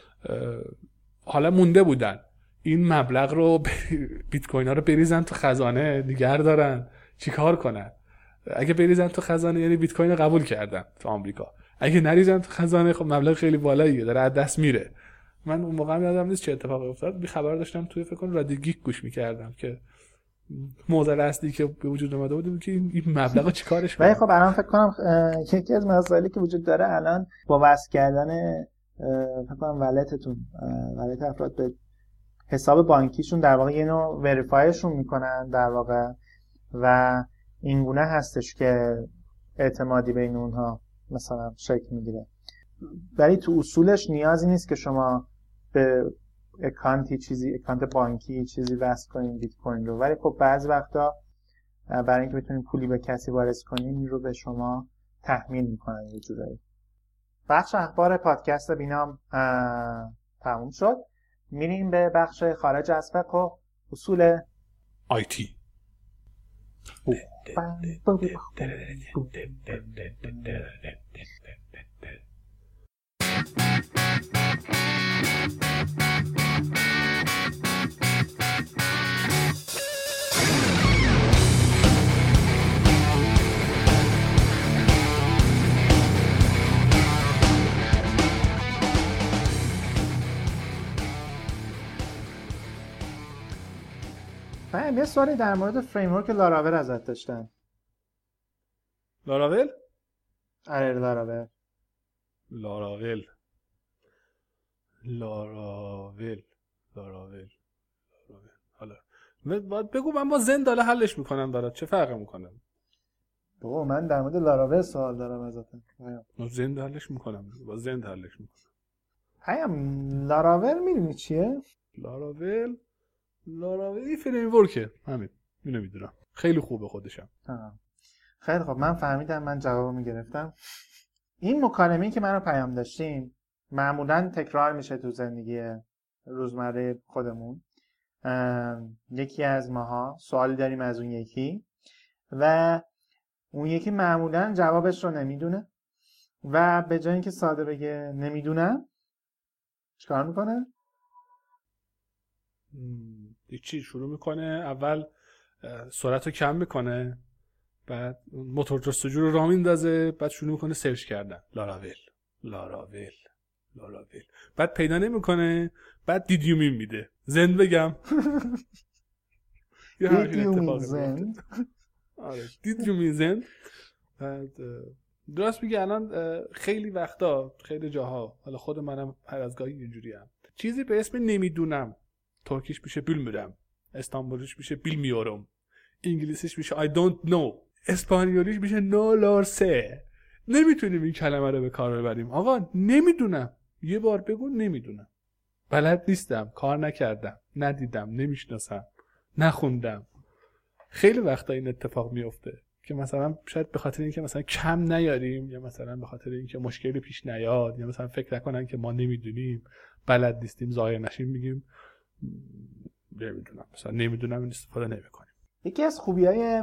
حالا مونده بودن این مبلغ رو بیت کوین ها رو بریزن تو خزانه نگه دارن، چیکار کنن؟ اگه بریزن تو خزانه یعنی بیت کوین رو قبول کردن تو آمریکا، اگه نریزن تو خزانه خب مبلغ خیلی بالاییه داره از دست میره. من اون موقع یادم نیست چه اتفاقی افتاد، بی خبر داشتم توی فکر کنم رادیو گیک گوش میکردم که موضوع اصلی که به وجود اومده بود که این مبلغو چیکارش کنه. ولی خب الان فکر کنم یکی از مسائلی که وجود داره الان با وصل کردن فکر کنم ولتتون ولت افراد به حساب بانکیشون در واقع یه نوع وریفایشون میکنن در واقع و این گونه هستش که اعتمادی بین اونها مثلا شکل میگیره. ولی تو اصولش نیازی نیست که شما به اکانتی چیزی اکانت بانکی چیزی وصل کنین بیت کوین رو، ولی خب بعضی وقتا برای اینکه بتونین پولی به کسی وارد کنین این رو به شما تحمیل میکنن یه جورایی. بخش اخبار پادکست بینام تموم شد. میریم به بخش خارج از فقه و اصول آیتی. من یه سوالی در مورد فریمورک لاراول ازت داشتم. لاراول؟ آره لاراول. لاراول. لاراول. لاراول. لاراول. حالا باید بگو من با زند حالا حلش میکنم برات چه فرقی میکنه؟ بابا من در مورد لاراول سوال دارم ازت. من زند حلش میکنم. با زند حلش میکنم. پیام لاراول میدونی چیه؟ لاراول لاراول این فریم ورکه همین اینو میدونم خیلی خوبه خودشم. آه. خیلی خوب من فهمیدم من جوابمو گرفتم. این مکالمه‌ای که منو پیام داشتیم معمولاً تکرار میشه تو زندگی روزمره خودمون. یکی از ماها سوالی داریم از اون یکی و اون یکی معمولاً جوابش رو نمیدونه و به جای اینکه ساده بگه نمیدونم چیکار میکنه؟ یک چیز شروع میکنه اول سرعت رو کم میکنه بعد موتور جستجو رو راه میندازه بعد شروع میکنه سرچ کردن لاراول لاراول لاراول بعد پیدا نمیکنه بعد دیدیومین میده زند بگم دیدیومین زند آره دیدیومین زند بعد درست میگه الان خیلی وقتا خیلی جاها حالا خود منم هر از گاهی اینجوری ام چیزی به اسم نمیدونم ترکیش میشه بیلمیرم استانبولیش میشه بیلمیارم انگلیسیش میشه I don't know اسپانیولیش میشه no لارسه نمیتونیم این کلمه رو به کار ببریم آقا نمیدونم یه بار بگو نمیدونم بلد نیستم کار نکردم ندیدم نمیشناسم نخوندم خیلی وقتا این اتفاق میفته که مثلا شاید به خاطر اینکه مثلا کم نیاریم یا مثلا به خاطر اینکه مشکلی پیش نیاد یا مثلا فکر نکنن که ما نمیدونیم بلد نیستیم ظاهر نشیم میگیم نمیدونم مثلا نمیدونم این استفاده نمیکنیم. یکی از خوبیای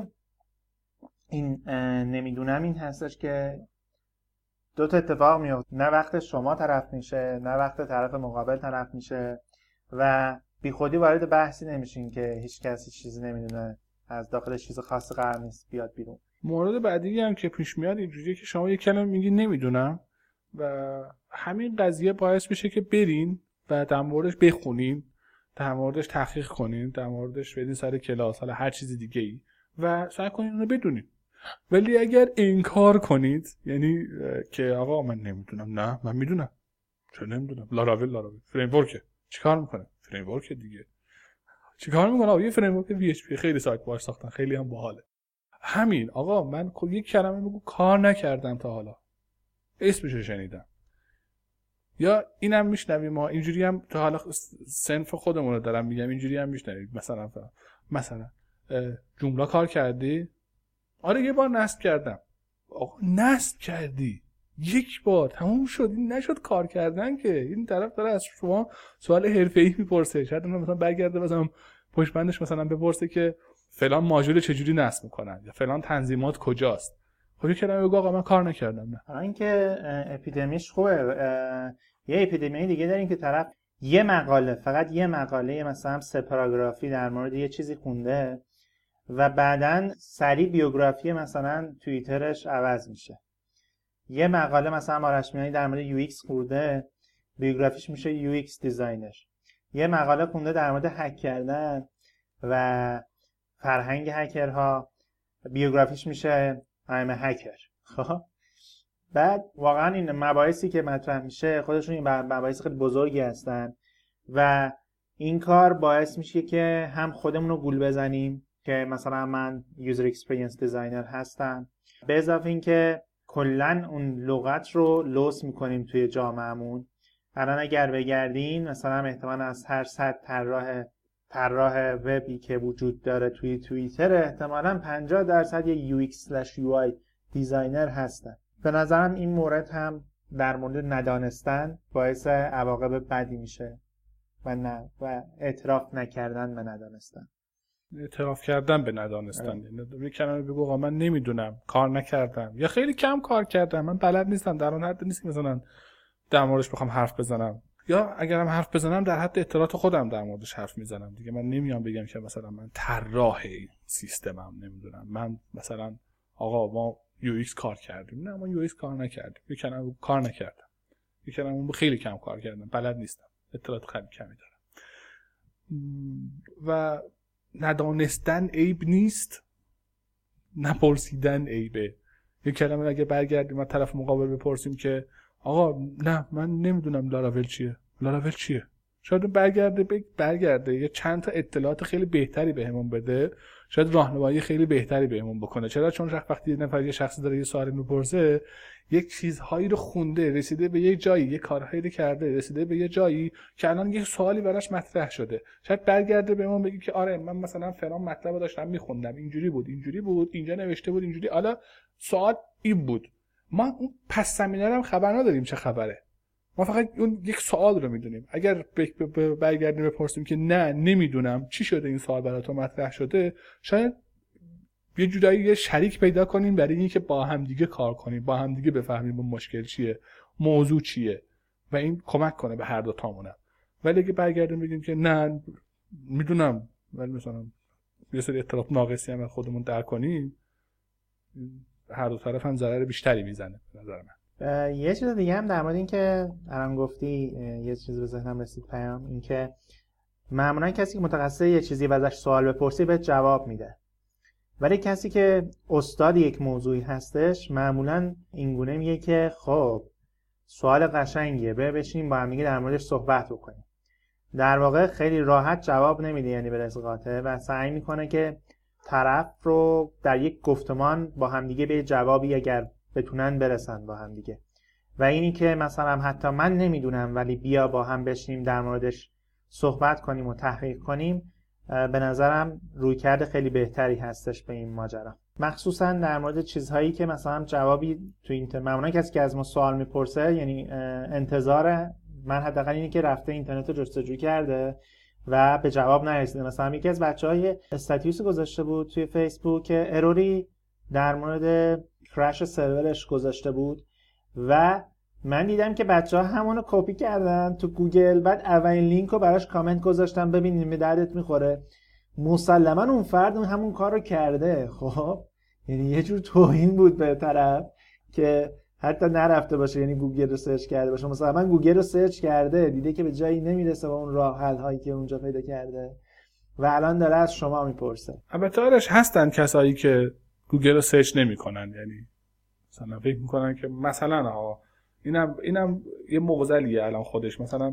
این نمیدونم این هستش که دو تا اتفاق میفته نه وقت شما طرف میشه نه وقت طرف مقابل طرف میشه و بی خودی وارد بحثی نمیشین که هیچ کسی چیزی نمیدونه از داخل چیز خاصی قرار نیست بیاد بیرون. مورد بعدی هم که پیش میاد اینجوریه که شما یک کلمه میگی نمیدونم و همین قضیه باعث میشه که برین و در موردش بخونین در موردش تحقیق کنین در موردش بدین سر کلاس حالا هر چیز دیگه ای و سعی کنین اونو بدونین. ولی اگر انکار کنید یعنی که آقا من نمیدونم نه من میدونم چرا نمیدونم لاراول لاراول فریم ورک چیکار میکنه فریم ورک دیگه چیکار میکنه آقا یه فریم ورک وی اچ پی خیلی سایت باهاش ساختن خیلی هم باحاله همین آقا من یک کلمه میگم کار نکردم تا حالا اسمشو شنیدم یا اینم میشنویم ما اینجوری هم تا حالا صنف خودمون رو دارم میگم اینجوری هم میشنویم مثلا مثلا جمله کار کردی آره یه بار نصب کردم آقا نصب کردی یک بار تموم شد این نشد کار کردن که این طرف داره از شما سوال حرفه‌ای میپرسه شاید مثلا برگرده مثلا پشت بندش مثلا بپرسه که فلان ماژول چجوری نصب میکنن یا فلان تنظیمات کجاست خب یه کلمه بگو آقا من کار نکردم نه حالا اینکه اپیدمیش خوبه یه اپیدمی دیگه داریم که طرف یه مقاله فقط یه مقاله مثلا سه پاراگرافی در مورد یه چیزی خونده و بعدن سریع بیوگرافی مثلا توییترش عوض میشه. یه مقاله مثلا آرش میانی در مورد یو ایکس خونده بیوگرافیش میشه یو ایکس دیزاینر. یه مقاله خونده در مورد هک کردن و فرهنگ هکرها بیوگرافیش میشه I'm a hacker. خب بعد واقعا این مباحثی که مطرح میشه خودشون این مباحث خیلی بزرگی هستن و این کار باعث میشه که هم خودمون رو گول بزنیم که مثلا من یوزر اکسپریانس دیزاینر هستم به اضافه این که کلا اون لغت رو لوس میکنیم توی جامعهمون. الان اگر بگردین مثلا احتمال از هر صد طراح طراح وبی که وجود داره توی توییتر احتمالاً پنجاه درصد یه یو ایکس اسلش یو آی دیزاینر هستن. به نظرم این مورد هم در مورد ندانستن باعث عواقب بدی میشه و نه و اعتراف نکردن به ندانستن. اعتراف کردن به ندانستن، یه کلمه بگو آقا من نمیدونم، کار نکردم یا خیلی کم کار کردم، من بلد نیستم، در اون حد نیست مثلا در موردش بخوام حرف بزنم، یا اگرم حرف بزنم در حد اطلاعات خودم در موردش حرف میزنم دیگه. من نمیام بگم که مثلا من طراح سیستمم، نمیدونم من مثلا آقا ما یو ایکس کار کردیم، نه ما یو ایکس کار نکردیم، یه کلمه کار نکردم، یه کلمه خیلی کم کار کردم، بلد نیستم، اطلاعات خیلی کمی دارم. و ندانستن عیب نیست، نپرسیدن عیبه. یه کلمه اگه برگردیم از طرف مقابل بپرسیم که آقا نه من نمیدونم لاراول چیه، لاراول چیه، شاید برگرده بگ برگرده یه چند تا اطلاعات خیلی بهتری بهمون بده، شاید راهنمایی خیلی بهتری بهمون بکنه. چرا؟ چون وقتی یه نفر یه شخصی داره یه سوالی میپرسه، یک چیزهایی رو خونده، رسیده به یه جایی، یه کارهایی رو کرده، رسیده به یه جایی که الان یه سوالی براش مطرح شده. شاید برگرده بهمون بگه که آره من مثلا فلان مطلب داشتم میخوندم، اینجوری بود، اینجوری بود، اینجا نوشته بود، اینجوری، حالا سوال این بود. ما اون پس زمینه رو هم خبر نداریم چه خبره. ما فقط اون یک سوال رو میدونیم. اگر برگردیم بپرسیم که نه نمیدونم چی شده این سوال برای تو مطرح شده، شاید یه جورایی یه شریک پیدا کنیم برای اینکه با هم دیگه کار کنیم، با هم دیگه بفهمیم اون مشکل چیه، موضوع چیه و این کمک کنه به هر دو تامون. ولی اگه برگردیم بگیم که نه میدونم ولی مثلا یه سری اطلاعات ناقصی هم خودمون در کنیم، هر دو طرف هم ضرر بیشتری میزنه به نظر من. یه چیز دیگه هم در مورد این که الان گفتی، یه چیز به ذهنم رسید پیام، این که معمولا کسی که متخصص یه چیزی و ازش سوال بپرسی به جواب میده، ولی کسی که استاد یک موضوعی هستش معمولا اینگونه میگه که خب سوال قشنگیه، بیا بشینیم با هم دیگه در موردش صحبت بکنیم. در واقع خیلی راحت جواب نمیده، یعنی به رزق قاطع، و سعی میکنه که طرف رو در یک گفتمان با هم دیگه به جوابی اگر بتونن برسن با هم دیگه. و اینی که مثلا حتی من نمیدونم ولی بیا با هم بشینیم در موردش صحبت کنیم و تحقیق کنیم، به نظرم رویکرد خیلی بهتری هستش به این ماجرا. مخصوصا در مورد چیزهایی که مثلا جوابی تو اینترنت، معمولا کسی که از ما سوال میپرسه یعنی انتظار من حداقل اینه که رفته اینترنت رو جستجو کرده و به جواب نرسیده. مثلا یکی از بچهای استاتیوس گذاشته بود توی فیسبوک که اروری در مورد کرش سرورش گذاشته بود و من دیدم که بچه‌ها همونو کپی کردن تو گوگل، بعد اولین لینک رو براش کامنت گذاشتم ببینیم به دردت میخوره. مسلما اون فرد همون کار رو کرده. خب یعنی یه جور توهین بود به طرف که حتی نرفته باشه، یعنی گوگل رو سرچ کرده باشه. مثلا من گوگل رو سرچ کرده، دیده که به جایی نمیرسه با اون راه حل هایی که اونجا پیدا کرده و الان داره از شما میپرسه. البته آرش هستن کسایی که گوگل رو سرچ نمی‌کنن، یعنی مثلا فکر می‌کنن که مثلا آقا اینم اینم یه معضلیه الان خودش، مثلا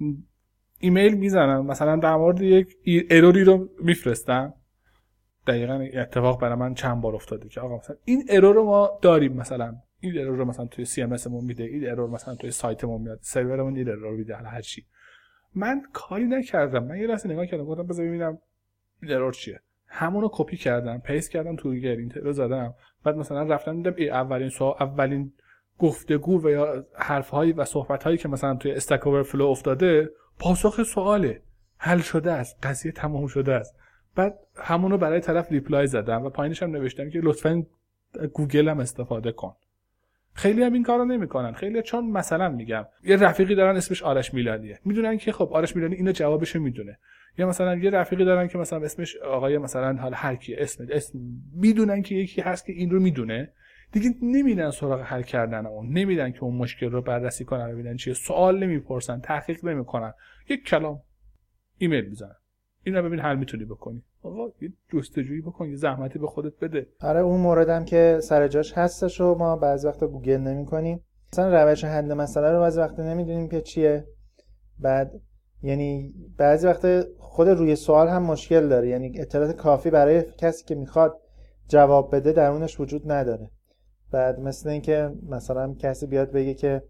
ایمیل میزنن مثلا در مورد یک اروری رو میفرستن. دقیقاً اتفاق برای من چند بار افتاده که آقا مثلا این ارور رو ما داریم، مثلا این ارور رو مثلا توی سی ام اس مون میده، این ارور مثلا توی سایتمون میاد، سرورمون این ارور میده، هر چی. من کاری نکردم، من یه لحظه نگاه کردم گفتم بذار ببینم این ارور چیه، همونو کپی کردم پیست کردم تو گوگل اینترو زدم، بعد مثلا رفتم دیدم ای اولین سوال، اولین گفتگو و یا حرف‌هایی و صحبت‌هایی که مثلا توی استک اورفلو افتاده پاسخ سواله، حل شده است، قضیه تمام شده است. بعد همونو برای طرف ریپلای زدم و پایینش هم نوشتم که لطفاً گوگل هم استفاده کن. خیلی هم این کارو نمی‌کنن، خیلی چون مثلا میگم یه رفیقی دارن اسمش آرش میلانیه، میدونن که خب آرش میلانی اینو جوابشو میدونه، یا مثلا یه رفیقی دارن که مثلا اسمش آقای مثلا حالا هر کی اسم اسم میدونن که یکی هست که این رو میدونه، دیگه نمیدن سراغ حل کردن اون، نمیدن که اون مشکل رو بررسی کنن ببینن چیه، سوال نمیپرسن، تحقیق نمیکنن، یک کلام ایمیل میزنن اینا ببین حل میتونی بکنی. آقا یه جستجویی بکن، یه زحمتی به خودت بده. آره اون موردم که سر جاش هستش و ما بعضی وقتا گوگل نمی‌کنیم، مثلا روش حل مسئله رو بعضی وقتا نمیدونیم که چیه، بعد یعنی بعضی وقتا خود روی سوال هم مشکل داره، یعنی اطلاعات کافی برای کسی که میخواد جواب بده درونش وجود نداره. بعد مثل این که مثلا کسی بیاد بگه که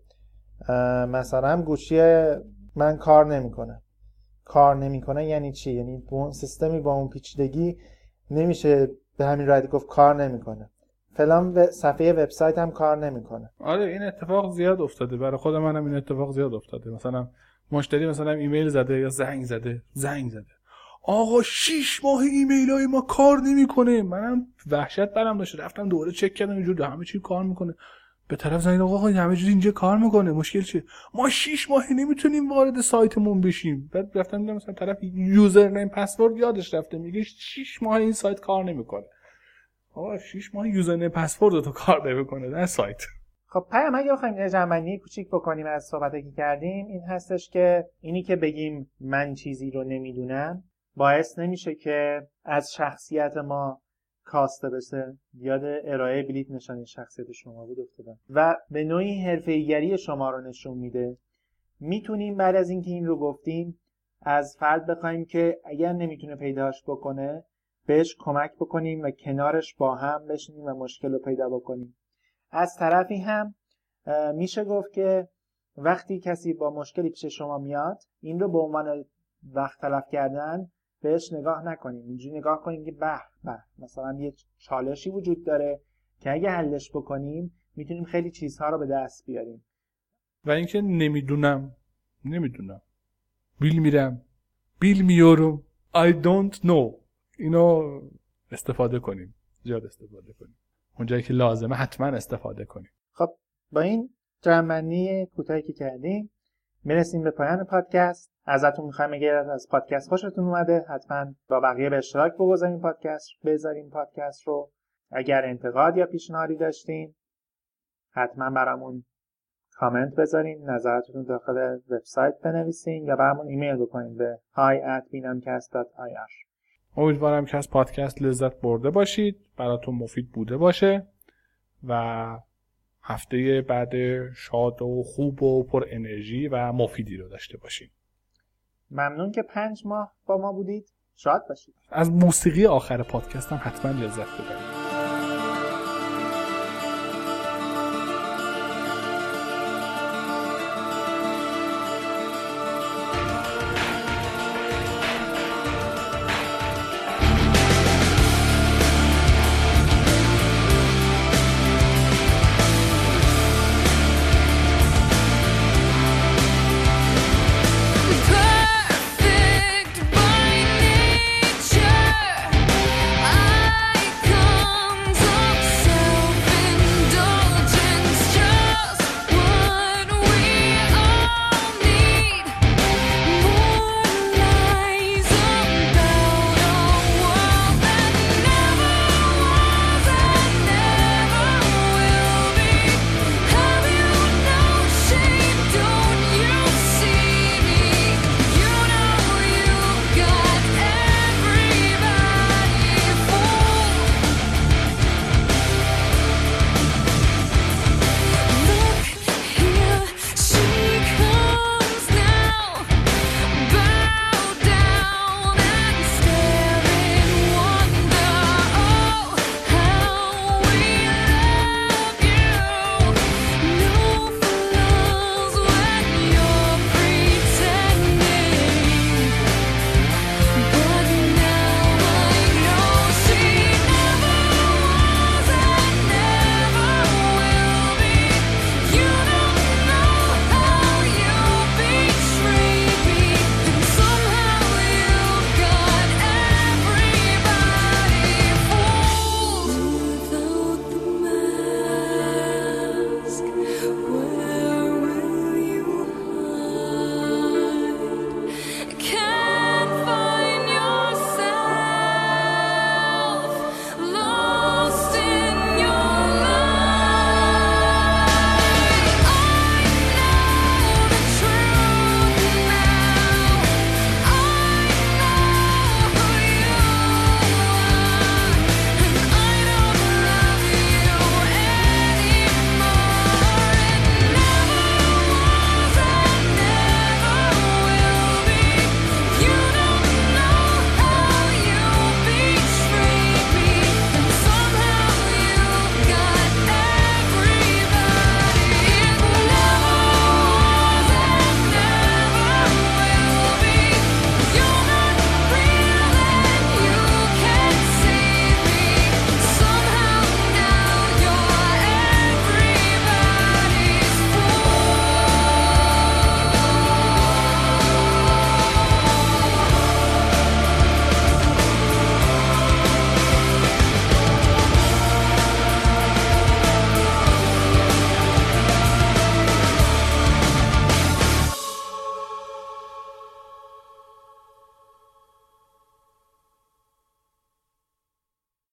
مثلا گوشی من کار نمیکنه. کار نمیکنه یعنی چی؟ یعنی اون سیستمی با اون پیچیدگی نمیشه به همین راحتی گفت کار نمیکنه. فلان صفحه وبسایت هم کار نمیکنه. آره این اتفاق زیاد افتاده، برای خود منم این اتفاق زیاد افتاده. مثلا مشتری مثلا ایمیل زده یا زنگ زده زنگ زده آقا شش ماه ایمیل های ما کار نمیکنه. منم وحشت برم داشت، رفتم دوباره چک کردم اینجوری همه چی کار میکنه. به طرف زنگ آقا همه چیز اینجا کار میکنه، مشکل چیه؟ ما شش ماه نمیتونیم وارد سایتمون بشیم. بعد رفتم دیدم مثلا طرف یوزر نیم پسورد یادش رفته، میگه شش ماه این سایت کار نمیکنه. آقا شش ماه یوزر نیم پسورد تو کار نمیکنه در سایت. خب پیام اگه بخوایم یه جمعنی کوچیک بکنیم از صحبتی که کردیم، این هستش که اینی که بگیم من چیزی رو نمیدونم باعث نمیشه که از شخصیت ما کاسته بشه. یاد ارائه بلیت نشانی شخصیت شما بود افتادم و به نوعی حرفه‌ایگری شما رو نشون میده. میتونیم بعد از اینکه این رو گفتیم از فرد بخوایم که اگر نمیتونه پیداش بکنه بهش کمک بکنیم و کنارش با هم بشینیم و مشکل رو پیدا بکنیم. از طرفی هم میشه گفت که وقتی کسی با مشکلی پیش شما میاد این رو به عنوان وقت تلف کردن بهش نگاه نکنیم. اینجوری نگاه کنیم که به به مثلا یه چالشی وجود داره که اگه حلش بکنیم میتونیم خیلی چیزها رو به دست بیاریم. و اینکه نمیدونم نمیدونم بیل میرم بیل میارم I don't know اینو استفاده کنیم، زیاد استفاده کنیم، اونجایی که لازمه حتما استفاده کنیم. خب با این جمعنی کوتاهی که کردیم میرسیم به پایان پادکست. ازتون میخوایم اگر از پادکست خوشتون اومده حتما با بقیه به اشتراک بگذارین پادکست بذارین پادکست رو. اگر انتقاد یا پیشنهادی داشتین حتما برامون کامنت بذارین، نظراتتون داخل وبسایت بنویسین یا برامون ایمیل بکنین به hi at binamcast dot i r. امیدوارم که از پادکست لذت برده باشید، براتون مفید بوده باشه و هفته بعد شاد و خوب و پر انرژی و مفیدی رو داشته باشید. ممنون که پنج ماه با ما بودید. شاد باشید. از موسیقی آخر پادکست هم حتما لذت ببرید.